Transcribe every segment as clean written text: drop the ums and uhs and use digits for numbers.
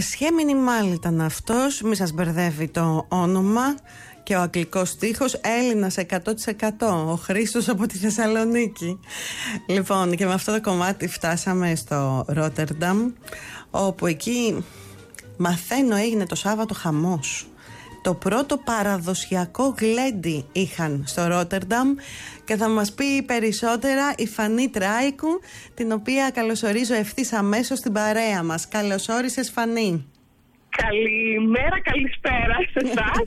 Εσχέ Μινιμάλ ήταν αυτός, μη σας μπερδεύει το όνομα και ο αγγλικός στίχος. Έλληνας 100%, ο Χρήστος από τη Θεσσαλονίκη. Λοιπόν, και με αυτό το κομμάτι φτάσαμε στο Ρότερνταμ, όπου εκεί μαθαίνω έγινε το Σάββατο χαμός. Το πρώτο παραδοσιακό γλέντι είχαν στο Ρότερνταμ και θα μας πει περισσότερα η Φανή Τράικου, την οποία καλωσορίζω ευθύς αμέσως στην παρέα μας. Καλώς όρισες, Φανή. Καλημέρα, καλησπέρα σε εσάς.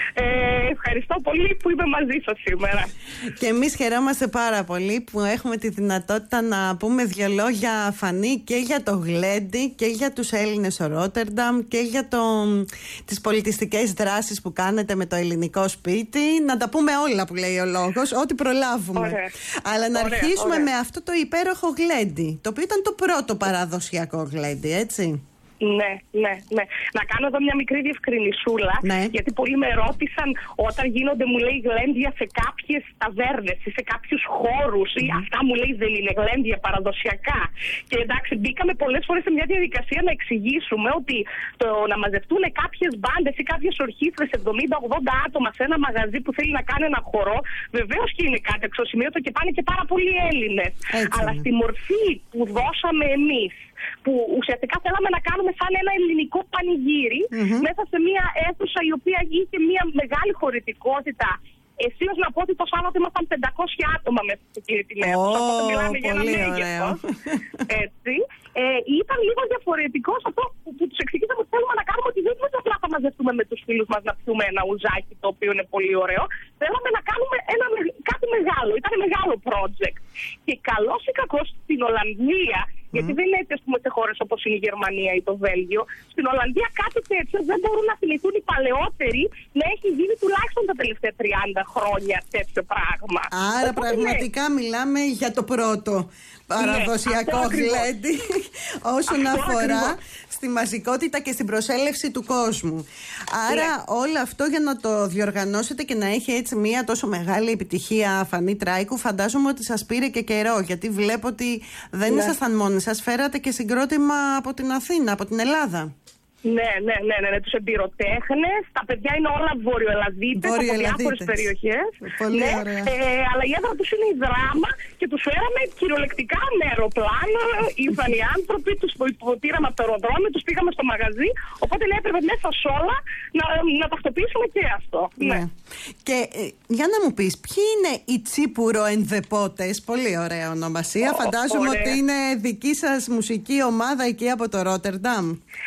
Ευχαριστώ πολύ που είμαι μαζί σας σήμερα. Και εμείς χαιρόμαστε πάρα πολύ που έχουμε τη δυνατότητα να πούμε δύο λόγια, Φανή, και για το γλέντι και για τους Έλληνες στο Ρότερνταμ και για τις πολιτιστικές δράσεις που κάνετε με το ελληνικό σπίτι. Να τα πούμε όλα που λέει ο λόγος, ό,τι προλάβουμε. Ωραία. Αλλά να αρχίσουμε με αυτό το υπέροχο γλέντι, το οποίο ήταν το πρώτο παραδοσιακό γλέντι, έτσι. Ναι. Να κάνω εδώ μια μικρή διευκρινισούλα, γιατί πολλοί με ρώτησαν όταν γίνονται, μου λέει, γλέντια σε κάποιες ταβέρνες ή σε κάποιους χώρους ή αυτά, μου λέει, δεν είναι γλέντια παραδοσιακά. Και εντάξει, μπήκαμε πολλές φορές σε μια διαδικασία να εξηγήσουμε ότι το να μαζευτούν κάποιες μπάντες ή κάποιες ορχήστρες 70-80 άτομα σε ένα μαγαζί που θέλει να κάνει ένα χορό, βεβαίως και είναι κάτι αξιοσημείωτο και πάνε και πάρα πολλοί Έλληνες. Αλλά στη μορφή που δώσαμε εμείς, που ουσιαστικά θέλαμε να κάνουμε σαν ένα ελληνικό πανηγύρι μέσα σε μια αίθουσα η οποία είχε μια μεγάλη χωρητικότητα. Εσείς να πω ότι το Σάββατο ήμασταν 500 άτομα μέσα σε εκείνη την αίθουσα. Οπότε μιλάμε για ένα μέγεθος. Έτσι. Ήταν λίγο διαφορετικό σε αυτό που τους εξηγήσαμε ότι θέλουμε να κάνουμε, ότι δεν είναι απλά θα μαζευτούμε με τους φίλους μας να πιούμε ένα ουζάκι, το οποίο είναι πολύ ωραίο. Θέλαμε να κάνουμε κάτι μεγάλο. Ήταν μεγάλο project. Και καλώς ή κακώς στην Ολλανδία, γιατί δεν είναι έτσι, ας πούμε, σε χώρες όπως είναι η Γερμανία ή το Βέλγιο, στην Ολλανδία κάτι τέτοιο δεν μπορούν να θυμηθούν οι παλαιότεροι να έχει γίνει τουλάχιστον τα τελευταία 30 χρόνια τέτοιο πράγμα. Άρα οπότε, πραγματικά μιλάμε για το πρώτο παραδοσιακό γλέντι όσον αφορά στη μαζικότητα και στην προσέλευση του κόσμου. Άρα όλο αυτό για να το διοργανώσετε και να έχει έτσι μια τόσο μεγάλη επιτυχία, Φανή Τράικου, φαντάζομαι ότι σας πήρε και καιρό, γιατί βλέπω ότι δεν ήσασταν μόνοι σας, φέρατε και συγκρότημα από την Αθήνα, από την Ελλάδα. Ναι, τους εμπειροτέχνες. Τα παιδιά είναι όλα βορειοελλαδίτες από διάφορες περιοχές. Πολύ ωραία. Αλλά η έδρα τους είναι η Δράμα και τους φέραμε κυριολεκτικά με αεροπλάνο. Ήρθαν οι άνθρωποι, τους υποτήραμε από το αεροδρόμιο, τους πήγαμε στο μαγαζί. Οπότε έπρεπε μέσα σε όλα να τακτοποιήσουμε και αυτό. Ναι. Και για να μου πεις, ποιοι είναι οι Τσίπουρο Ενδεπότες? Πολύ ωραία ονομασία. Φαντάζομαι ότι είναι δική σας μουσική ομάδα εκεί από το Ρότερνταμ.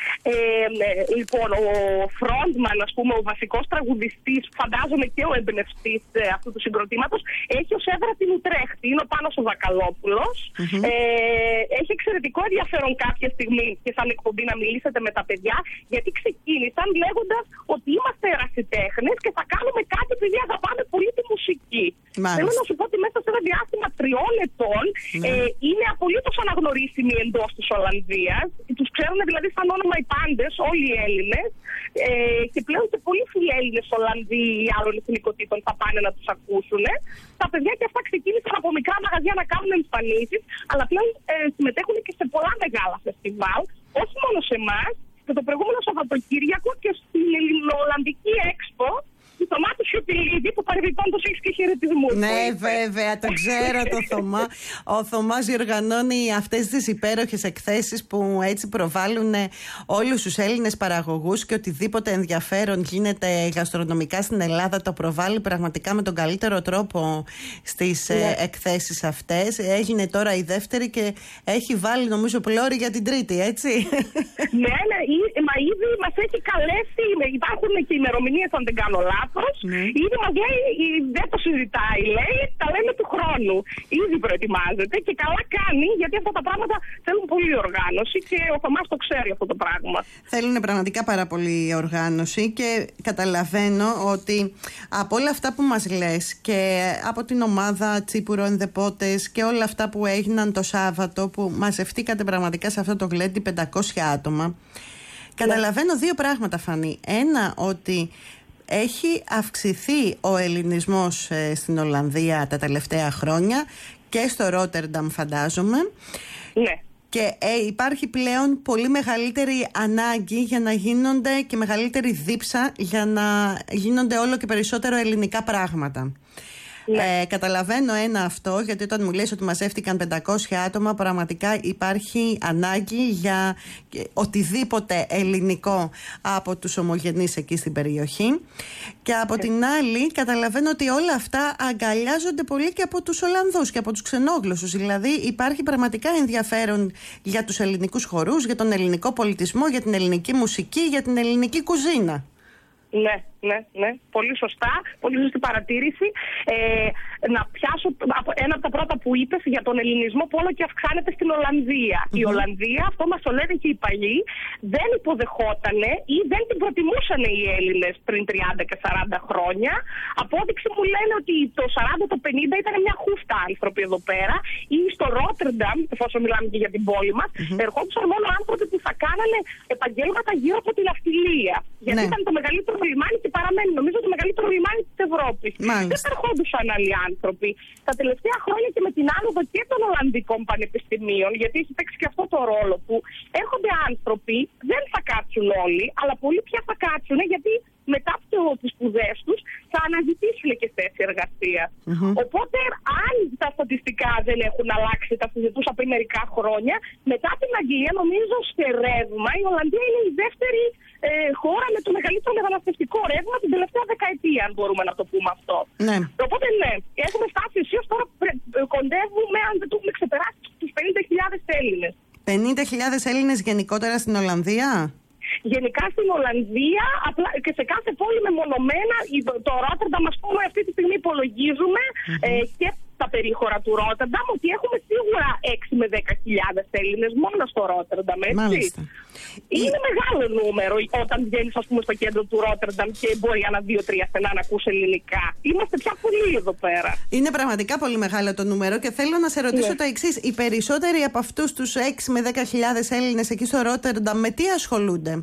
Λοιπόν, ο frontman, ας πούμε, ο βασικός τραγουδιστής, φαντάζομαι και ο εμπνευστής αυτού του συγκροτήματος, έχει ως έδρα την Ουτρέχτη. Είναι ο Πάνος ο Βακαλόπουλος. Έχει εξαιρετικό ενδιαφέρον κάποια στιγμή και σαν εκπομπή να μιλήσετε με τα παιδιά, γιατί ξεκίνησαν λέγοντας ότι είμαστε ερασιτέχνες και θα κάνουμε κάτι επειδή αγαπάμε πολύ τη μουσική. Θέλω να σου πω ότι μέσα σε ένα διάστημα 3 ετών είναι απολύτως αναγνωρίσιμοι εντός της Ολλανδίας. Τους ξέρουν δηλαδή σαν όνομα οι πάντες, όλοι οι Έλληνες, και πλέον και πολλοί φίλοι Έλληνες Ολλανδοί ή άλλων εθνικοτήτων θα πάνε να τους ακούσουν. Τα παιδιά και αυτά ξεκίνησαν από μικρά μαγαζιά να κάνουν εμφανίσεις, αλλά πλέον συμμετέχουν και σε πολλά μεγάλα φεστιβάλ, όχι μόνο σε εμάς, και το προηγούμενο Σαββατοκύριακο και στην Ελληνοολλανδική Έξπο, του Θωμά του Σιωπηλίδη, που παρεμπιπτόντως έχει και χαιρετισμούς. Ναι, βέβαια, το ξέρω το Θωμά. Ο Θωμάς διοργανώνει αυτές τις υπέροχες εκθέσεις που έτσι προβάλλουν όλους τους Έλληνες παραγωγούς και οτιδήποτε ενδιαφέρον γίνεται γαστρονομικά στην Ελλάδα το προβάλλει πραγματικά με τον καλύτερο τρόπο στις εκθέσεις αυτές. Έγινε τώρα η δεύτερη και έχει βάλει, νομίζω, πλώρη για την τρίτη, έτσι. Ναι, μα ήδη μας έχει καλέσει, υπάρχουν και ημερομηνίες αν δεν κάνω λάθος. Ήδη μας λέει, δεν το συζητάει, λέει, τα λέμε του χρόνου. Ήδη προετοιμάζεται και καλά κάνει, γιατί αυτά τα πράγματα θέλουν πολύ οργάνωση και ο Θωμάς το ξέρει αυτό το πράγμα. Θέλουν πραγματικά πάρα πολύ οργάνωση και καταλαβαίνω ότι από όλα αυτά που μας λες και από την ομάδα Τσίπουρο Ενδεπότες και όλα αυτά που έγιναν το Σάββατο που μαζευτήκατε πραγματικά σε αυτό το γλέντι 500 άτομα, καταλαβαίνω δύο πράγματα, Φανή. Ένα, ότι έχει αυξηθεί ο ελληνισμός στην Ολλανδία τα τελευταία χρόνια και στο Ρότερνταμ, φαντάζομαι. Ναι. Και υπάρχει πλέον πολύ μεγαλύτερη ανάγκη για να γίνονται και μεγαλύτερη δίψα για να γίνονται όλο και περισσότερο ελληνικά πράγματα. Καταλαβαίνω αυτό, γιατί όταν μου λες ότι μαζεύτηκαν 500 άτομα, πραγματικά υπάρχει ανάγκη για οτιδήποτε ελληνικό από τους ομογενείς εκεί στην περιοχή. Και από την άλλη καταλαβαίνω ότι όλα αυτά αγκαλιάζονται πολύ και από τους Ολλανδούς και από τους ξενόγλωσσους. Δηλαδή υπάρχει πραγματικά ενδιαφέρον για τους ελληνικούς χορούς, για τον ελληνικό πολιτισμό, για την ελληνική μουσική, για την ελληνική κουζίνα. Ναι. Πολύ σωστά. Πολύ σωστή παρατήρηση. Να πιάσω ένα από τα πρώτα που είπες για τον ελληνισμό που όλο και αυξάνεται στην Ολλανδία. Η Ολλανδία, αυτό μας το λένε και οι παλιοί, δεν υποδεχότανε ή δεν την προτιμούσαν οι Έλληνες πριν 30 και 40 χρόνια. Απόδειξη μου λένε ότι το 40, το 50 ήταν μια χούφτα άνθρωποι εδώ πέρα, ή στο Ρότερνταμ, εφόσον μιλάμε και για την πόλη μας, ερχόντουσαν μόνο άνθρωποι που θα κάνανε επαγγέλματα γύρω από την ναυτιλία. Γιατί ήταν το μεγαλύτερο λιμάνι και παραμένει, νομίζω, το μεγαλύτερο λιμάνι της Ευρώπης. Δεν θα ερχόντουσαν άλλοι άνθρωποι. Τα τελευταία χρόνια και με την άνοδο και των Ολλανδικών πανεπιστημίων, γιατί έχει παίξει και αυτό το ρόλο που έρχονται άνθρωποι, δεν θα κάτσουν όλοι, αλλά πολλοί πια θα κάτσουν, γιατί μετά από τις σπουδές τους θα αναζητήσουν και θέση εργασίας. Οπότε, αν τα στατιστικά δεν έχουν αλλάξει, τα συζητούσα πριν μερικά χρόνια, μετά την Αγγλία, νομίζω σε ρεύμα, η Ολλανδία είναι η δεύτερη χώρα με το μεγαλύτερο μεταναστευτικό ρεύμα την τελευταία δεκαετία, αν μπορούμε να το πούμε αυτό. Οπότε, έχουμε φτάσει αισίως τώρα, κοντεύουμε, αν δεν το έχουμε ξεπεράσει, τους 50.000 Έλληνες. 50.000 Έλληνες γενικότερα στην Ολλανδία? Γενικά στην Ολλανδία, απλά και σε κάθε πόλη μεμονωμένα. Το Ρότερνταμ, ας πούμε, αυτή τη στιγμή υπολογίζουμε και τα περίχωρα του Ρότερνταμ ότι έχουμε σίγουρα 6 με 10.000 Έλληνες μόνο στο Ρότερνταμ, έτσι. Είναι μεγάλο νούμερο όταν βγαίνεις, ας πούμε, στο κέντρο του Ρότερνταμ και μπορεί ένα 2-3 στενά να ακούς ελληνικά. Είμαστε πια πολλοί εδώ πέρα. Είναι πραγματικά πολύ μεγάλο το νούμερο και θέλω να σε ρωτήσω το εξής. Οι περισσότεροι από αυτούς τους 6 με 10.000 Έλληνες εκεί στο Ρότερνταμ με τι ασχολούνται?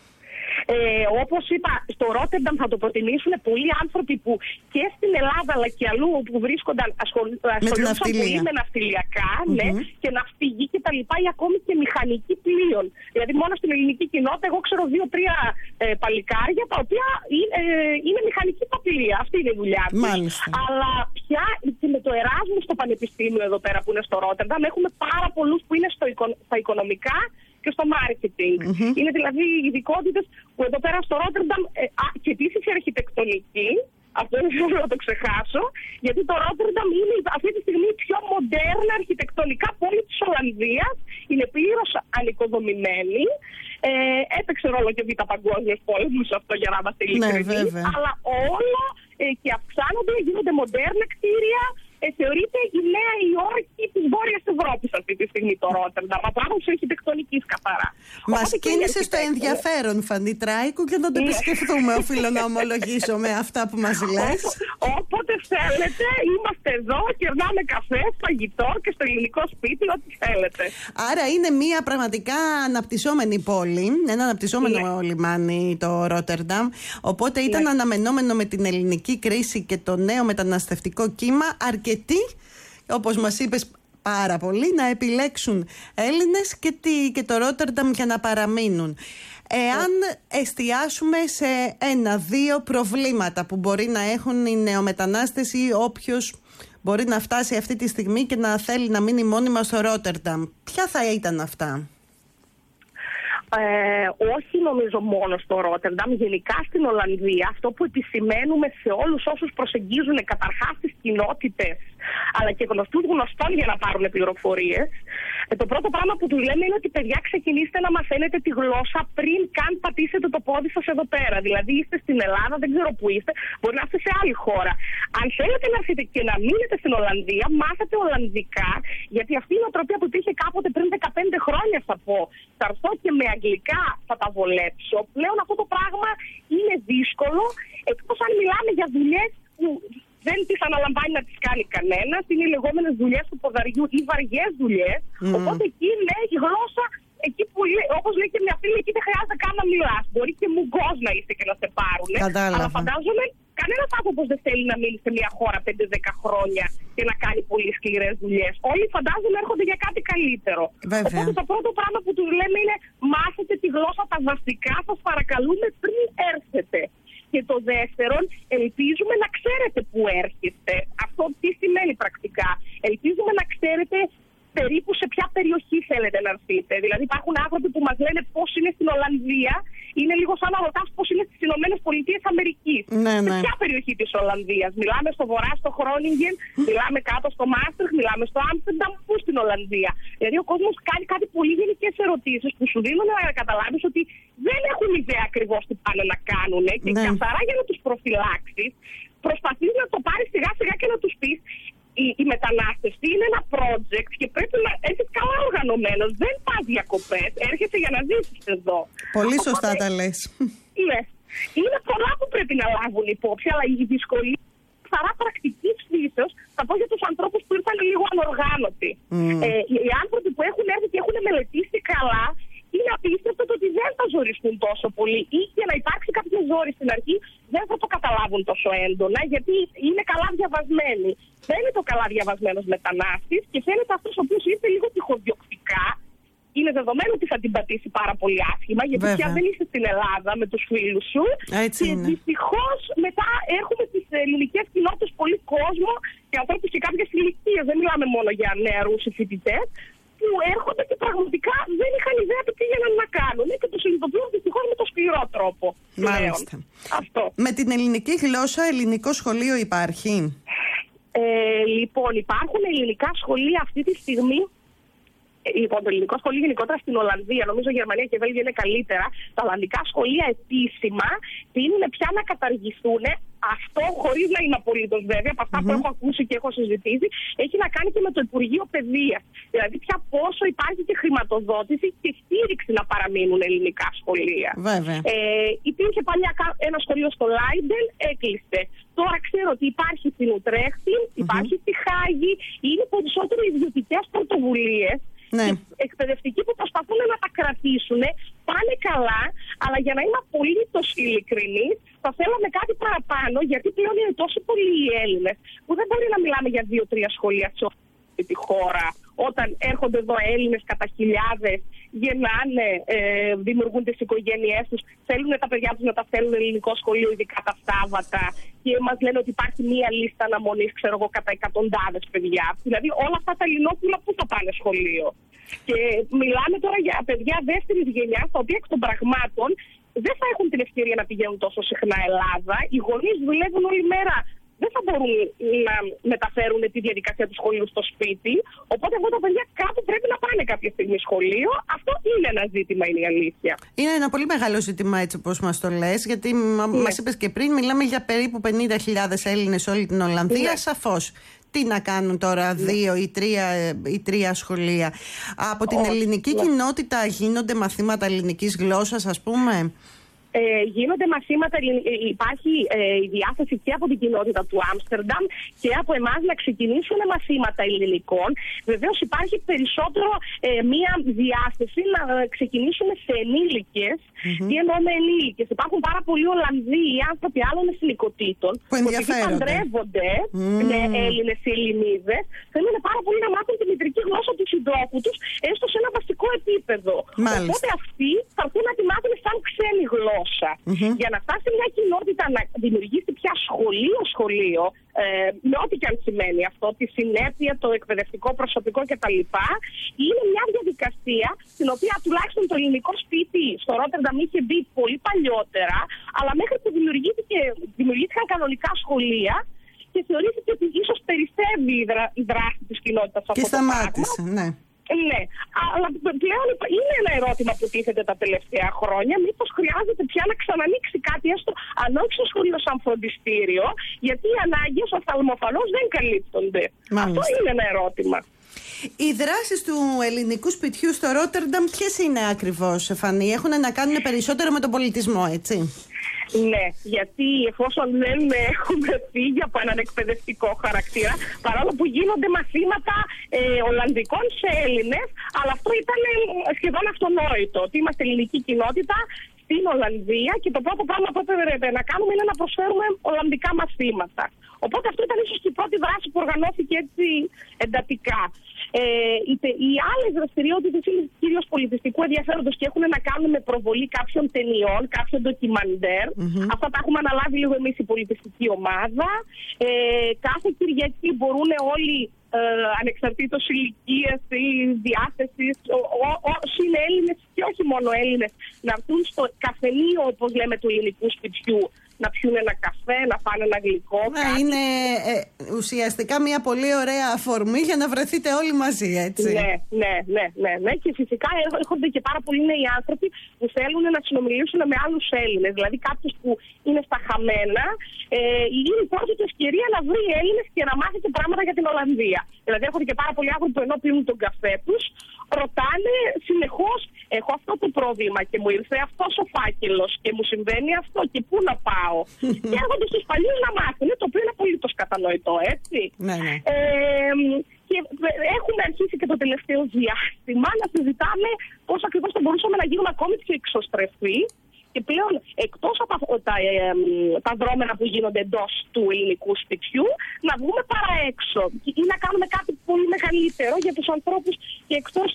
Όπως είπα, στο Ρότερνταμ θα το προτιμήσουν πολλοί άνθρωποι που και στην Ελλάδα αλλά και αλλού που βρίσκονταν ασχολούνταν πολύ με ναυτιλιακά, και ναυπηγοί και τα λοιπά, ή ακόμη και μηχανικοί πλοίων. Δηλαδή, μόνο στην ελληνική κοινότητα, εγώ ξέρω 2-3 παλικάρια τα οποία είναι μηχανικοί τα πλοία. Αυτή είναι η δουλειά τους. Αλλά πια και με το Εράσμους στο πανεπιστήμιο εδώ πέρα που είναι στο Ρότερνταμ, έχουμε πάρα πολλούς που είναι στα οικονομικά και στο marketing. Είναι δηλαδή ειδικότητες που εδώ πέρα στο Ρότερνταμ, και επίσης η αρχιτεκτονική, αυτό δεν θέλω να το ξεχάσω, γιατί το Ρότερνταμ είναι αυτή τη στιγμή η πιο μοντέρνα αρχιτεκτονικά πόλη της Ολλανδίας, είναι πλήρως ανοικοδομημένη. Έπαιξε ρόλο και β' παγκόσμιος πόλεμος αυτό, για να είμαστε ειλικρινείς, αλλά όλα και αυξάνονται, γίνονται μοντέρνα κτίρια. Θεωρείται η Νέα Υόρκη της Βόρειας Ευρώπης αυτή τη στιγμή το Ρότερνταμ, από άποψη αρχιτεκτονικής καθαρά. Μας κίνησες το ενδιαφέρον, Φανή Τράικου, και να το επισκεφθούμε, οφείλω να ομολογήσω, με αυτά που μας λες. Όποτε θέλετε, είμαστε εδώ, κερνάμε καφέ, φαγητό και στο ελληνικό σπίτι, ό,τι θέλετε. Άρα είναι μια πραγματικά αναπτυσσόμενη πόλη, ένα αναπτυσσόμενο λιμάνι το Ρότερνταμ. Οπότε ήταν αναμενόμενο με την ελληνική κρίση και το νέο μεταναστευτικό κύμα αρκετοί, όπως μας είπες πάρα πολύ, να επιλέξουν Έλληνες και το Ρότερνταμ για να παραμείνουν. Εάν εστιάσουμε σε 1-2 προβλήματα που μπορεί να έχουν οι νεομετανάστες ή όποιος μπορεί να φτάσει αυτή τη στιγμή και να θέλει να μείνει μόνιμα στο Ρότερνταμ, ποια θα ήταν αυτά? Όχι νομίζω μόνο στο Ρότερνταμ, γενικά στην Ολλανδία. Αυτό που επισημαίνουμε σε όλους όσους προσεγγίζουν καταρχάς τις κοινότητες, αλλά και γνωστούς γνωστών για να πάρουν πληροφορίες, το πρώτο πράγμα που του λέμε είναι ότι, παιδιά, ξεκινήστε να μαθαίνετε τη γλώσσα πριν καν πατήσετε το πόδι σας εδώ πέρα. Δηλαδή, είστε στην Ελλάδα, δεν ξέρω που είστε, μπορεί να είστε σε άλλη χώρα. Αν θέλετε να έρθετε και να μείνετε στην Ολλανδία, μάθετε Ολλανδικά, γιατί αυτή η νοοτροπία που υπήρχε κάποτε πριν 15 χρόνια, θα πω, θα έρθω και με αγγλικά θα τα βολέψω. Πλέον αυτό το πράγμα είναι δύσκολο, εκτός αν μιλάμε για δουλειές που δεν τις αναλαμβάνει να τις κάνει κανένας. Είναι οι λεγόμενες δουλειές του ποδαριού ή βαριές δουλειές. Οπότε εκεί, ναι, η γλώσσα, εκεί που, όπως λέει και μια φίλη, εκεί δεν χρειάζεται καν να μιλάς. Μπορεί και μουγκός να είσαι και να σε πάρουν. Αλλά φαντάζομαι Κανένας άνθρωπος δεν θέλει να μείνει σε μια χώρα 5-10 χρόνια και να κάνει πολύ σκληρές δουλειές. Όλοι φαντάζομαι έρχονται για κάτι καλύτερο. Βέβαια. Οπότε το πρώτο πράγμα που τους λέμε είναι μάθετε τη γλώσσα, τα βασικά σας παρακαλούμε πριν έρθετε. Και το δεύτερον, ελπίζουμε να ξέρετε πού έρχεστε. Αυτό τι σημαίνει πρακτικά? Ελπίζουμε να ξέρετε περίπου σε ποια περιοχή θέλετε να έρθετε. Δηλαδή, υπάρχουν άνθρωποι που μας λένε πώς είναι στην Ολλανδία. Είναι λίγο σαν να ρωτάς πώς είναι στις Ηνωμένες Πολιτείες Αμερικής. Ναι, ναι. Σε ποια περιοχή της Ολλανδίας? Μιλάμε στο βορρά, στο Χρόνιγγεν, μιλάμε κάτω στο Μάστριχτ, μιλάμε στο Άμστερνταμ, πού στην Ολλανδία? Δηλαδή, ο κόσμος κάνει κάτι πολύ γενικές ερωτήσεις που σου δίνουν να καταλάβεις ότι δεν έχουν ιδέα ακριβώς τι πάνε να κάνουν. Και καθαρά για να τους προφυλάξεις, προσπαθείς να το πάρεις σιγά-σιγά και να τους πεις. Η μετανάστευση είναι ένα project και πρέπει να έχεις καλά οργανωμένος. Δεν πας διακοπές, έρχεσαι για να ζήσεις εδώ. Πολύ σωστά τα λες. Ναι. Είναι πολλά που πρέπει να λάβουν υπόψη, αλλά η δυσκολία καθαρά πρακτικής φύσεως θα πω για τους ανθρώπους που ήρθαν λίγο ανοργάνωτοι. Οι άνθρωποι που έχουν έρθει και έχουν μελετήσει καλά, είναι απίστευτο το ότι δεν θα ζοριστούν τόσο πολύ ή για να υπάρξει κάποια ζόρι στην αρχή δεν θα το καταλάβουν τόσο έντονα, γιατί είναι καλά διαβασμένοι. Δεν είναι το καλά διαβασμένος μετανάστης και φαίνεται αυτός ο οποίος ήρθε λίγο τυχοδιοκτικά. Είναι δεδομένο ότι θα την πατήσει πάρα πολύ άσχημα, γιατί πια δεν είσαι στην Ελλάδα με τους φίλους σου. Έτσι και δυστυχώς μετά έχουμε τις ελληνικές κοινότητες πολύ κόσμο και ανθρώπους και κάποιες ηλικίες. Δεν μιλάμε μόνο για νεαρούς φοιτητές, που έρχονται και πραγματικά δεν είχαν ιδέα τι πήγαιναν να κάνουν και το συνειδητοποιούν δυστυχώς με το σκληρό τρόπο. Μάλιστα. Αυτό. Με την ελληνική γλώσσα, ελληνικό σχολείο υπάρχει? Λοιπόν, υπάρχουν ελληνικά σχολεία αυτή τη στιγμή. Λοιπόν, το ελληνικό σχολείο γενικότερα στην Ολλανδία, νομίζω Γερμανία και Βέλγιο είναι καλύτερα. Τα ολλανδικά σχολεία επίσημα τείνουν πια να καταργηθούν. Αυτό, χωρίς να είμαι απολύτως βέβαια, από αυτά που έχω ακούσει και έχω συζητήσει, έχει να κάνει και με το Υπουργείο Παιδείας. Δηλαδή, πια πόσο υπάρχει και χρηματοδότηση και στήριξη να παραμείνουν ελληνικά σχολεία. Βέβαια. Υπήρχε παλιά ένα σχολείο στο Λάιντεν, έκλεισε. Τώρα ξέρω ότι υπάρχει στην Ουτρέχτη, υπάρχει στη Χάγη, είναι περισσότερο ιδιωτικές πρωτοβουλίες. Ναι. Και εκπαιδευτικοί που προσπαθούν να τα κρατήσουν, πάνε καλά, αλλά για να είμαι απολύτως ειλικρινής, θα θέλαμε κάτι παραπάνω, γιατί πλέον είναι τόσο πολλοί οι Έλληνες, που δεν μπορεί να μιλάμε για 2-3 σχολεία σε αυτή τη χώρα, όταν έρχονται εδώ Έλληνες κατά χιλιάδες, γεννάνε, δημιουργούν τις οικογένειές τους, θέλουν τα παιδιά τους να τα στέλνουν ελληνικό σχολείο, ειδικά τα Σάββατα, και μας λένε ότι υπάρχει μία λίστα αναμονής, ξέρω εγώ, κατά εκατοντάδες παιδιά. Δηλαδή όλα αυτά τα ελληνόπουλα πού θα πάνε σχολείο? Και μιλάμε τώρα για παιδιά δεύτερης γενιάς, τα οποία εκ των πραγμάτων δεν θα έχουν την ευκαιρία να πηγαίνουν τόσο συχνά Ελλάδα. Οι γονείς δουλεύουν όλη μέρα. Δεν θα μπορούν να μεταφέρουν τη διαδικασία του σχολείου στο σπίτι. Οπότε αυτά τα παιδιά κάπου πρέπει να πάνε κάποια στιγμή σχολείο. Αυτό είναι ένα ζήτημα, είναι η αλήθεια. Είναι ένα πολύ μεγάλο ζήτημα, έτσι όπως μας το λες, γιατί μας είπες και πριν, μιλάμε για περίπου 50.000 Έλληνες σε όλη την Ολλανδία. Σαφώς. Τι να κάνουν τώρα 2 ή 3 σχολεία? Από την ελληνική κοινότητα γίνονται μαθήματα ελληνικής γλώσσας, ας πούμε? Γίνονται μαθήματα, υπάρχει η διάθεση και από την κοινότητα του Άμστερνταμ και από εμάς να ξεκινήσουν μαθήματα ελληνικών. Βεβαίως υπάρχει περισσότερο μία διάθεση να ξεκινήσουμε σε ενήλικες. Τι εννοώ με ενήλικες? Υπάρχουν πάρα πολλοί Ολλανδοί άνθρωποι άλλων εθνικοτήτων που παντρεύονται με Έλληνες ή Ελληνίδες. Θέλουν πάρα πολύ να μάθουν τη μητρική γλώσσα του συντρόφου τους, έστω σε ένα βασικό επίπεδο. Οπότε αυτοί θα έρθουν να τη μάθουν σαν ξένη γλώσσα. Για να φτάσει μια κοινότητα να δημιουργήσει πια σχολείο, με ό,τι και αν σημαίνει αυτό, τη συνέπεια, το εκπαιδευτικό προσωπικό κτλ., είναι μια διαδικασία στην οποία τουλάχιστον το ελληνικό σπίτι στο Ρότερνταμ είχε μπει πολύ παλιότερα, αλλά μέχρι που δημιουργήθηκαν κανονικά σχολεία και θεωρήθηκε ότι ίσως περισσεύει η δράση της κοινότητας αυτό. Και σταμάτησε, ναι. Ναι, αλλά πλέον είναι ένα ερώτημα που τίθεται τα τελευταία χρόνια. Μήπως χρειάζεται πια να ξανανοίξει κάτι, έστω αν όχι στο σχολείο σαν φροντιστήριο, γιατί οι ανάγκες οφθαλμοφανώς δεν καλύπτονται. Αυτό είναι ένα ερώτημα. Οι δράσεις του ελληνικού σπιτιού στο Ρότερνταμ ποιες είναι ακριβώς, Φανή? Έχουν να κάνουν περισσότερο με τον πολιτισμό, έτσι? Ναι, γιατί εφόσον δεν έχουμε φύγει από έναν εκπαιδευτικό χαρακτήρα, παρόλο που γίνονται μαθήματα Ολλανδικών σε Έλληνες, αλλά αυτό ήταν σχεδόν αυτονόητο, ότι είμαστε ελληνική κοινότητα στην Ολλανδία και το πρώτο πράγμα που έπρεπε να κάνουμε είναι να προσφέρουμε Ολλανδικά μαθήματα. Οπότε αυτό ήταν ίσως και η πρώτη δράση που οργανώθηκε έτσι εντατικά. Οι άλλες δραστηριότητες είναι κυρίως πολιτιστικού ενδιαφέροντος και έχουν να κάνουν με προβολή κάποιων ταινιών, κάποιων ντοκιμαντέρ. Αυτά τα έχουμε αναλάβει λίγο εμείς η πολιτιστική ομάδα. Κάθε Κυριακή μπορούν όλοι, ανεξαρτήτως ηλικίας ή διάθεσης, όσοι είναι Έλληνες και όχι μόνο Έλληνες, να έρθουν στο καφενείο, όπως λέμε, του ελληνικού σπιτιού, να πιούν ένα καφέ, να φάνε ένα γλυκό. Είναι ουσιαστικά μια πολύ ωραία αφορμή για να βρεθείτε όλοι μαζί, έτσι. Ναι. Και φυσικά έρχονται και πάρα πολλοί νέοι άνθρωποι που θέλουν να συνομιλήσουν με άλλους Έλληνες. Δηλαδή κάποιος που είναι στα χαμένα, είναι η πρώτη του ευκαιρία να βρει Έλληνες και να μάθει και πράγματα για την Ολλανδία. Δηλαδή έρχονται και πάρα πολλοί άνθρωποι που ενώ πίνουν τον καφέ τους, ρωτάνε συνεχώς, έχω αυτό το πρόβλημα και μου ήρθε αυτός ο φάκελος και μου συμβαίνει αυτό και πού να πάω. Και έρχονται στους παλιούς να μάθουν, το οποίο είναι απολύτως κατανοητό, έτσι. Ναι. Και έχουμε αρχίσει και το τελευταίο διάστημα να συζητάμε πώς ακριβώς θα μπορούσαμε να γίνουμε ακόμη πιο εξωστρεφείς. Και πλέον, εκτός από τα δρόμενα που γίνονται εντός του ελληνικού σπιτιού, να βγούμε παρά έξω ή να κάνουμε κάτι πολύ μεγαλύτερο για τους ανθρώπους και εκτός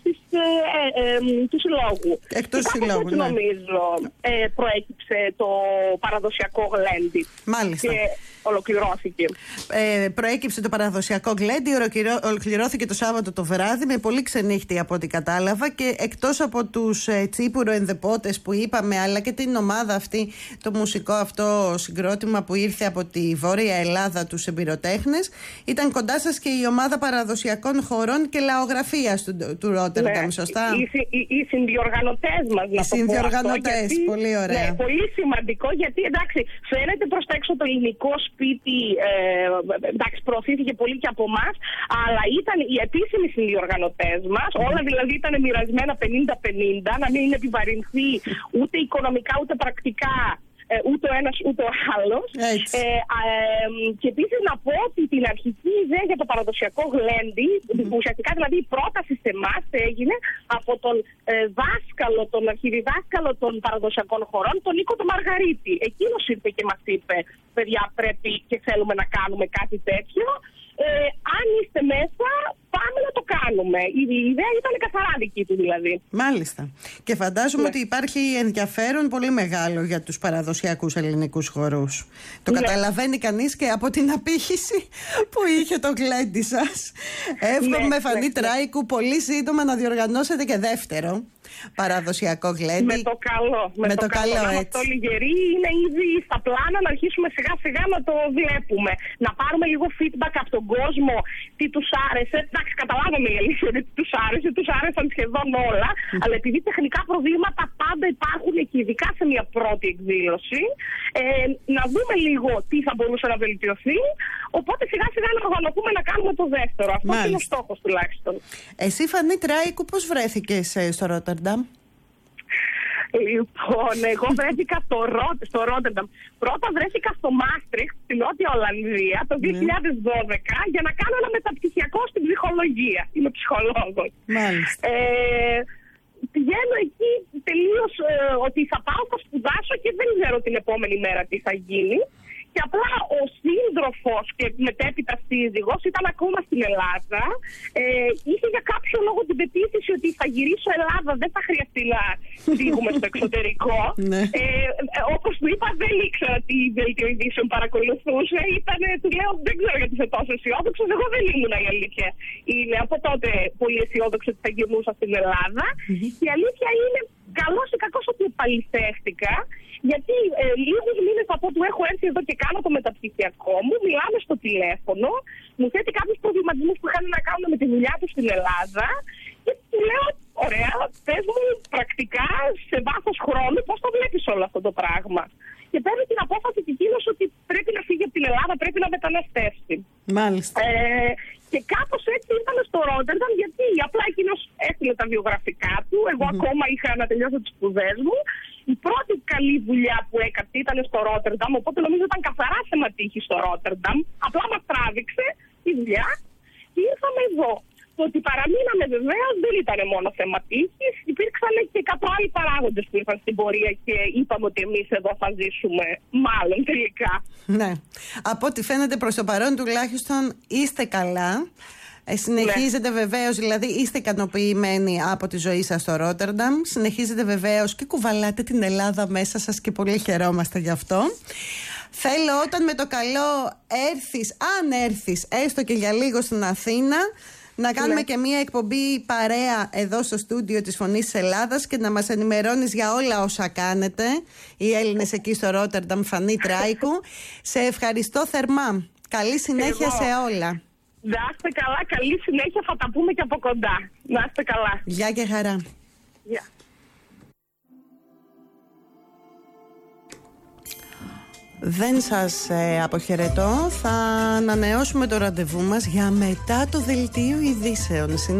του συλλόγου. Εκτός του συλλόγου, ναι. Νομίζω προέκυψε το παραδοσιακό γλέντι. Μάλιστα. Και ολοκληρώθηκε. Προέκυψε το παραδοσιακό γλέντι, ολοκληρώθηκε το Σάββατο το βράδυ με πολύ ξενύχτη από ό,τι κατάλαβα, και εκτός από τους τσίπουρο ενδεπότες που είπαμε, αλλά και την ομάδα αυτή, το μουσικό αυτό συγκρότημα που ήρθε από τη Βόρεια Ελλάδα, τους εμπειροτέχνες, ήταν κοντά σας και η ομάδα παραδοσιακών χορών και λαογραφίας του Ρότερνταμ, ναι, σωστά? Οι συνδιοργανωτές μας, να το πω αυτό, γιατί, πολύ ωραία. Ναι, πολύ σημαντικό, γιατί εντάξει, φαίνεται προς τα έξω το ελληνικό σπίτι, εντάξει, προωθήθηκε πολύ και από εμάς, αλλά ήταν οι επίσημοι συνδιοργανωτές μας, όλα δηλαδή ήταν μοιρασμένα 50-50, να μην επιβαρυνθεί ούτε οικονομικά ούτε πρακτικά ούτε ο ένας ούτε ο άλλος. Και επίσης να πω ότι την αρχική ιδέα για το παραδοσιακό γλέντι, ουσιαστικά δηλαδή η πρόταση σε εμάς έγινε από τον δάσκαλο, τον αρχιδιδάσκαλο των παραδοσιακών χωρών, τον Νίκο τον Μαργαρίτη. Εκείνος ήρθε και μας είπε, παιδιά, πρέπει και θέλουμε να κάνουμε κάτι τέτοιο. Αν είστε μέσα, πάμε να το κάνουμε. Η ιδέα ήταν καθαρά δική του δηλαδή. Μάλιστα. Και φαντάζομαι ότι υπάρχει ενδιαφέρον πολύ μεγάλο για τους παραδοσιακούς ελληνικούς χορούς. Το καταλαβαίνει κανείς και από την απήχηση που είχε το γλέντι σας. Εύχομαι, Φανή Τράικου, πολύ σύντομα να διοργανώσετε και δεύτερο παραδοσιακό γλέντι. Με το καλό. Με το καλό έτσι. Αυτό λιγερή είναι ήδη στα πλάνα να αρχίσουμε σιγά σιγά να το βλέπουμε. Να πάρουμε λίγο feedback από τον κόσμο, τι τους άρεσε. Εντάξει, καταλάβαμε η αλήθεια ότι τους άρεσαν σχεδόν όλα, αλλά επειδή τεχνικά προβλήματα πάντα υπάρχουν και ειδικά σε μια πρώτη εκδήλωση, να δούμε λίγο τι θα μπορούσε να βελτιωθεί. Οπότε σιγά σιγά να οργανωθούμε να κάνουμε το δεύτερο. Αυτό είναι ο στόχος τουλάχιστον. Εσύ, Φανή Τράικου, πώς βρέθηκες στο Ρότερνταμ? Λοιπόν, εγώ βρέθηκα στο Ρότερνταμ. Πρώτα βρέθηκα στο Μάστριχτ, στη Νότια Ολλανδία, το 2012, για να κάνω ένα μεταπτυχιακό στην ψυχολογία. Είμαι ψυχολόγος. Μάλιστα. Πηγαίνω εκεί τελείως ότι θα πάω, θα σπουδάσω και δεν ξέρω την επόμενη μέρα τι θα γίνει. Και απλά ο σύντροφος και μετέπειτα σύζυγος ήταν ακόμα στην Ελλάδα. Είχε για κάποιο λόγο την πεποίθηση ότι θα γυρίσω Ελλάδα, δεν θα χρειαστεί να φύγουμε στο εξωτερικό. Όπως του είπα, δεν ήξερα τι δελτίο ειδήσεων παρακολουθούσε. Του λέω, δεν ξέρω γιατί είσαι τόσο αισιόδοξος. Εγώ δεν ήμουν, η αλήθεια. Είναι από τότε πολύ αισιόδοξη ότι θα γυρνούσα στην Ελλάδα. Η αλήθεια είναι, καλώς ή κακώς, ότι επαληθεύτηκα. Γιατί λίγους μήνες από που έχω έρθει εδώ και κάνω το μεταπτυχιακό μου, μιλάμε στο τηλέφωνο, μου θέτει κάποιους προβληματισμούς που είχαν να κάνουν με τη δουλειά του στην Ελλάδα και του λέω, ωραία, πες μου πρακτικά σε βάθος χρόνου πώς το βλέπεις όλο αυτό το πράγμα. Και παίρνει την απόφαση και εκείνος ότι πρέπει να φύγει από την Ελλάδα, πρέπει να μεταναστεύσει. Μάλιστα. Και κάπως έτσι ήρθαμε στο Ρότερνταμ, γιατί απλά εκείνος έστειλε τα βιογραφικά του, εγώ ακόμα είχα να τελειώσω τις σπουδές μου. Η πρώτη καλή δουλειά που έκανα ήταν στο Ρότερνταμ, οπότε νομίζω ήταν καθαρά θεματική στο Ρότερνταμ. Απλά μας τράβηξε η δουλειά και ήρθαμε εδώ. Το ότι παραμείναμε βεβαίως δεν ήταν μόνο θέμα τύχης. Υπήρξαν και 100 άλλοι παράγοντες που ήρθαν στην πορεία και είπαμε ότι εμείς εδώ θα ζήσουμε μάλλον τελικά. Ναι. Από ό,τι φαίνεται προς το παρόν τουλάχιστον είστε καλά. Συνεχίζετε βεβαίως, δηλαδή είστε ικανοποιημένοι από τη ζωή σας στο Ρότερνταμ. Συνεχίζετε βεβαίως και κουβαλάτε την Ελλάδα μέσα σας και πολύ χαιρόμαστε γι' αυτό. Θέλω όταν με το καλό έρθεις, αν έρθεις έστω και για λίγο στην Αθήνα, να κάνουμε και μία εκπομπή παρέα εδώ στο στούντιο της Φωνής της Ελλάδας και να μας ενημερώνεις για όλα όσα κάνετε οι Έλληνες εκεί στο Ρότερνταμ. Φανή Τράικου, σε ευχαριστώ θερμά. Καλή συνέχεια σε όλα. Να είστε καλά, καλή συνέχεια, θα τα πούμε και από κοντά. Να είστε καλά. Γεια και χαρά. Γεια. Δεν σας αποχαιρετώ, θα ανανεώσουμε το ραντεβού μας για μετά το δελτίο ειδήσεων.